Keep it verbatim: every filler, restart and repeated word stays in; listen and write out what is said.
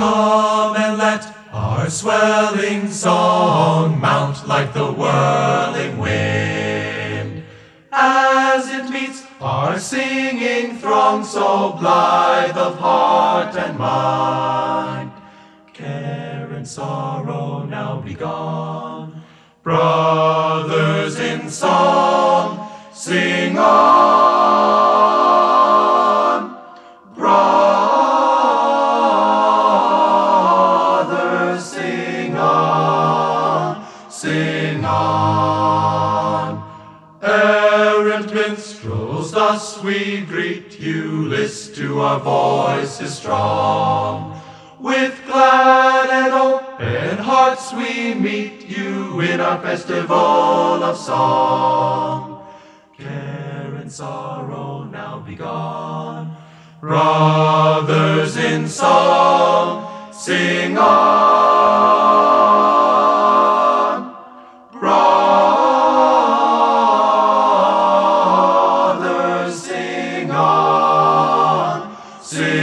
come and let our swelling song mount like the whirling wind, as it meets our singing throng so blithe of heart and mind. Care and sorrow now be gone, brothers in song, sing on. Brothers, sing on, sing on. Errant minstrels, thus we greet you, list to our voices strong. With glad and open hearts we meet you in our festival of song. Care and sorrow now be gone, brothers in song, sing on. Brothers, sing on, sing